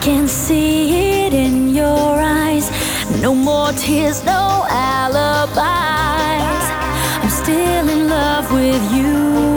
can see it in your eyes. No more tears, no alibis. I'm still in love with you.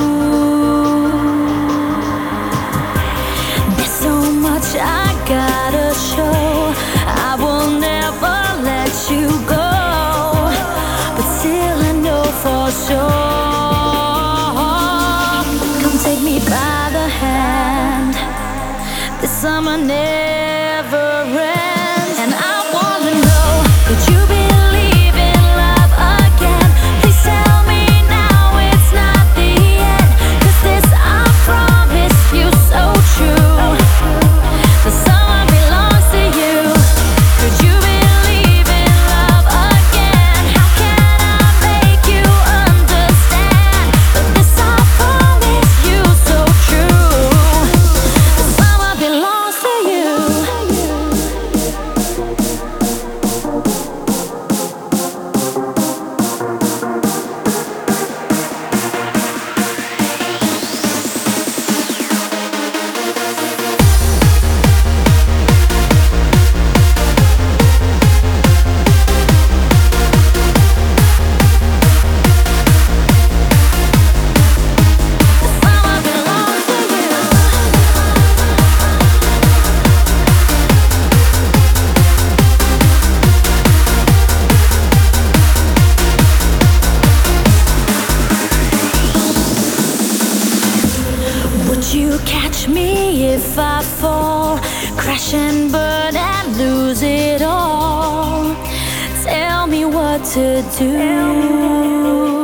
There's so much I gotta show. I will never let you go, but still I know for sure. Come take me by the hand. The summer never ends, and I wanna know, could you believe in love again? Please tell me now it's not the end, 'cause this I promise you so true. The summer belongs to you. Could you believe in love again? How can I make you understand? But this I promise you so true. The summer belongs to you. Would you catch me if I fall, crash and burn and lose it all? Tell me what to do.